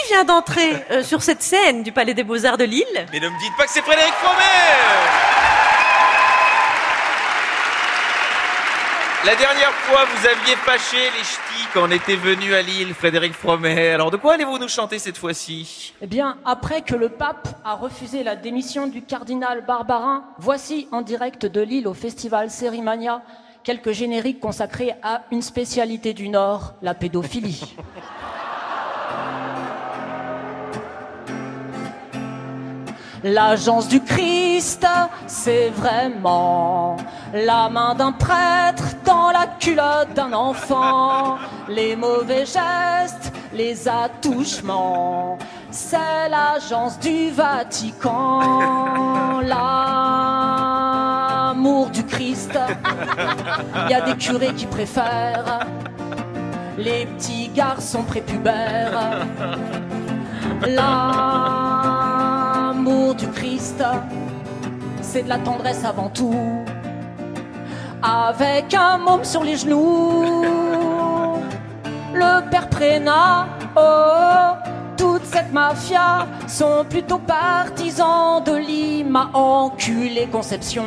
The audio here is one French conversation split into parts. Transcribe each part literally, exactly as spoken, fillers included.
vient d'entrer euh, sur cette scène du Palais des Beaux-Arts de Lille. Mais ne me dites pas que c'est Frédéric Fromet. La dernière fois, vous aviez fâché les ch'tis quand on était venu à Lille, Frédéric Fromet. Alors, de quoi allez-vous nous chanter cette fois-ci? Eh bien, après que le pape a refusé la démission du cardinal Barbarin, voici en direct de Lille au festival Sérimania quelques génériques consacrés à une spécialité du Nord, la pédophilie. L'agence du Christ, c'est vraiment la main d'un prêtre dans la culotte d'un enfant. Les mauvais gestes, les attouchements, c'est l'agence du Vatican. L'amour du Christ, il y a des curés qui préfèrent les petits garçons prépubères. L'amour du Christ, c'est de la tendresse avant tout, avec un môme sur les genoux. Le père Prénat, oh, toute cette mafia sont plutôt partisans de l'Ima enculé Conception.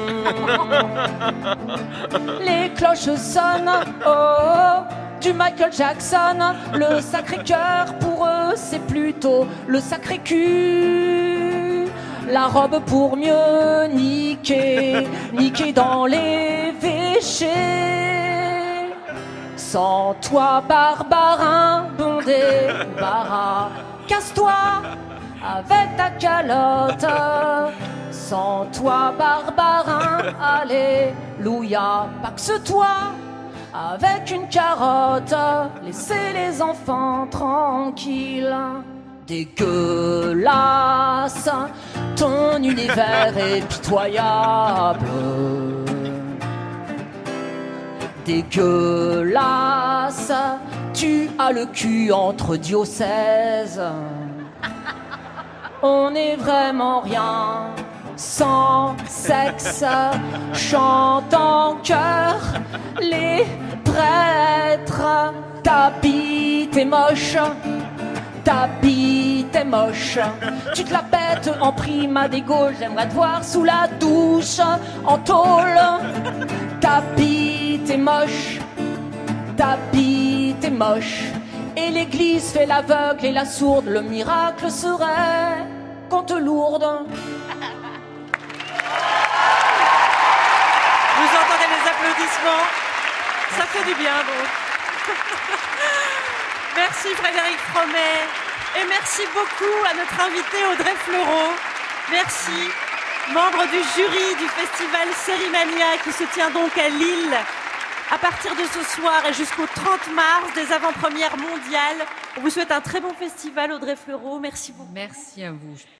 Les cloches sonnent, oh, du Michael Jackson. Le Sacré-Cœur pour eux c'est plutôt le Sacré-Cul. La robe pour mieux niquer, niquer dans les véchés. Sans toi Barbarin, bondé, bara, casse-toi avec ta calotte. Sans toi Barbarin, alléluia, paxe-toi avec une carotte. Laissez les enfants tranquilles. Dégueulasse, ton univers est pitoyable. Dégueulasse, tu as le cul entre diocèses. On n'est vraiment rien sans sexe. Chante en chœur les prêtres. Ta bite est moche, ta bite est moche. Tu te la pètes en prima des gauches. J'aimerais te voir sous la douche en tôle. Ta bite est moche, ta bite est moche. Et l'église fait l'aveugle et la sourde. Le miracle serait qu'on te lourde. Vous entendez les applaudissements? Ça fait du bien, donc. Merci Frédéric Fromet. Et merci beaucoup à notre invité Audrey Fleurot. Merci, membre du jury du festival Sérimania qui se tient donc à Lille à partir de ce soir et jusqu'au trente mars, des avant-premières mondiales. On vous souhaite un très bon festival, Audrey Fleurot. Merci beaucoup. Merci à vous.